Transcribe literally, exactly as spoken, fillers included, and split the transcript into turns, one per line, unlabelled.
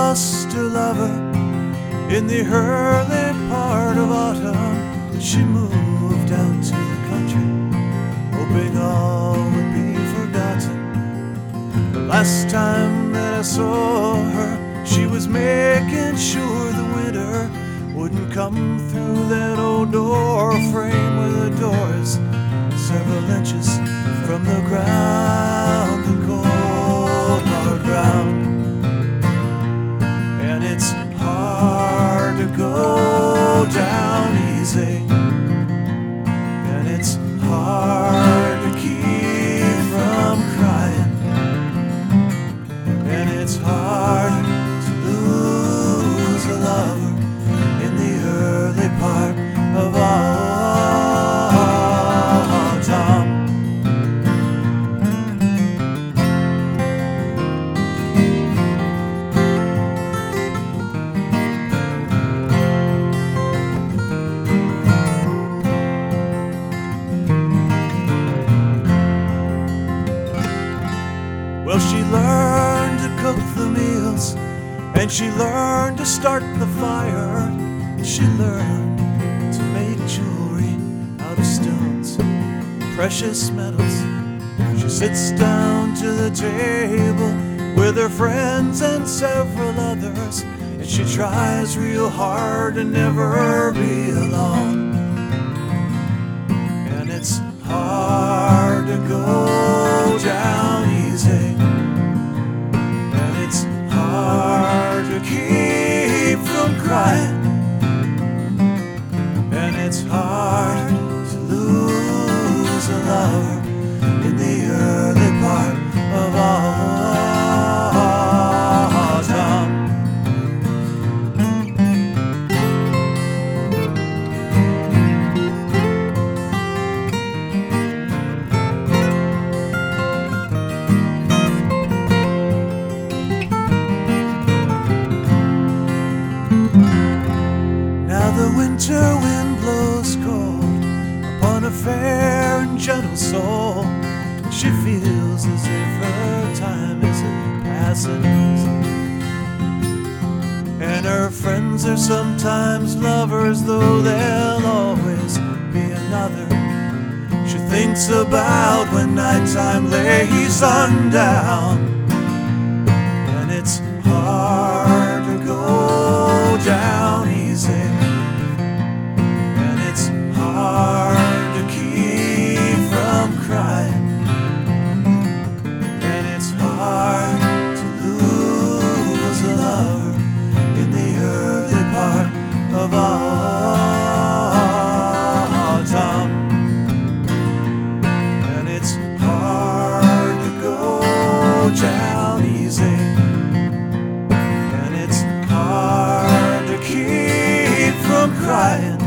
lost her lover in the early part of autumn. She moved out to the country, hoping all would be forgotten. The last time that I saw her, she was making sure the winter wouldn't come through that old door frame where the door is several inches from the ground, the cold hard ground. And it's hard to go down easy, and it's hard to keep from crying, and it's hard to lose a lover in the early part of autumn. Well, she learned to cook the meals, and she learned to start the fire. She learned to make jewelry out of stones, precious metals. She sits down to the table with her friends and several others, and she tries real hard to never be alone. And it's hard to go down easy, and it's hard to keep from crying, and it's hard to lose a lover in the early part of autumn. Now the winter wind blows cold upon a fair and gentle soul. She feels as if her time is passing easy, and her friends are sometimes lovers, though there'll always be another. She thinks about when nighttime lays on down, and it's hard to go down easy, and it's hard to keep from crying, and it's hard to lose a lover in the early part of autumn. And it's hard to go down easy, and it's hard to keep from crying,